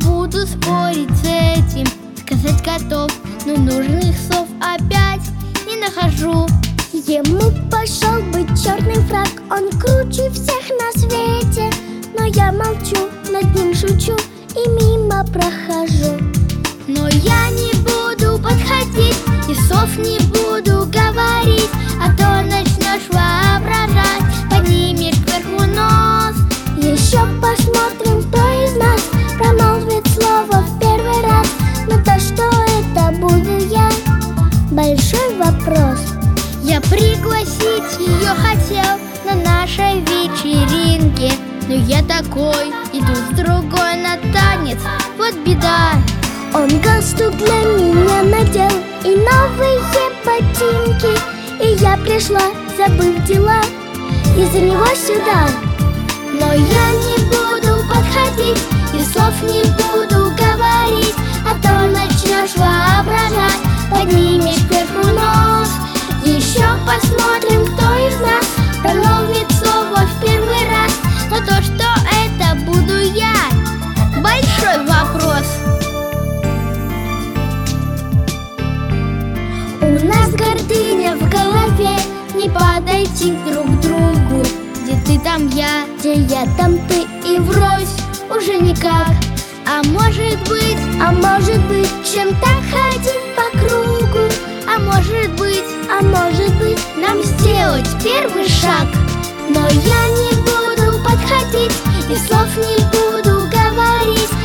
буду спорить с этим, сказать готов, но нужных слов опять не нахожу. Ему пошел бы черный фрак, он круче всех на свете. Но я молчу, над ним шучу и мимо прохожу. Но я не буду подходить и слов не буду говорить, а то начнешь воображать, поднимешь кверху нос. Еще посмотрим, кто из нас промолвит слово в первый раз. Но то, что это буду я, большой вопрос. Я пригласить ее хотел на нашей вечеринке, но я такой, иду с другой на танец, вот беда. Он галстук для меня надел и новые ботинки, и я пришла, забыв дела, из-за него сюда. Но я не буду подходить и слов не буду говорить, а то начнешь воображать, поднимешь кверху нос. Еще посмотрим, кто из нас промолвит слово в первый раз, но то, что это буду я, большой вопрос. У нас гордыня в голове, не подойти друг к другу. Где ты, там я, где я, там ты, и врозь уже никак. А может быть, чем-то ходить по кругу. а может быть, нам сделать первый шаг. Но я не буду подходить и слов не буду говорить,